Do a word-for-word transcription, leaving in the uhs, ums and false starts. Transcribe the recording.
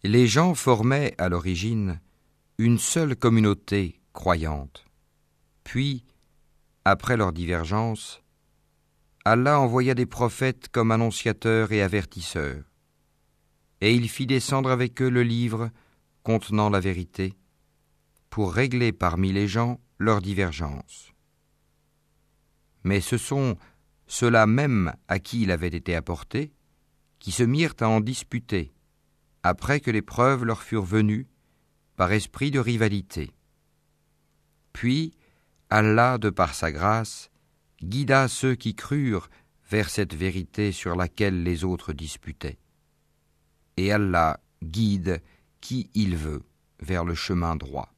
Les gens formaient à l'origine une seule communauté croyante. Puis, après leur divergence, Allah envoya des prophètes comme annonciateurs et avertisseurs, et il fit descendre avec eux le livre contenant la vérité, pour régler parmi les gens leurs divergences. Mais ce sont ceux-là même à qui il avait été apporté, qui se mirent à en disputer, après que les preuves leur furent venues, par esprit de rivalité. Puis, Allah, de par sa grâce, guida ceux qui crurent vers cette vérité sur laquelle les autres disputaient. Et Allah guide qui il veut vers le chemin droit.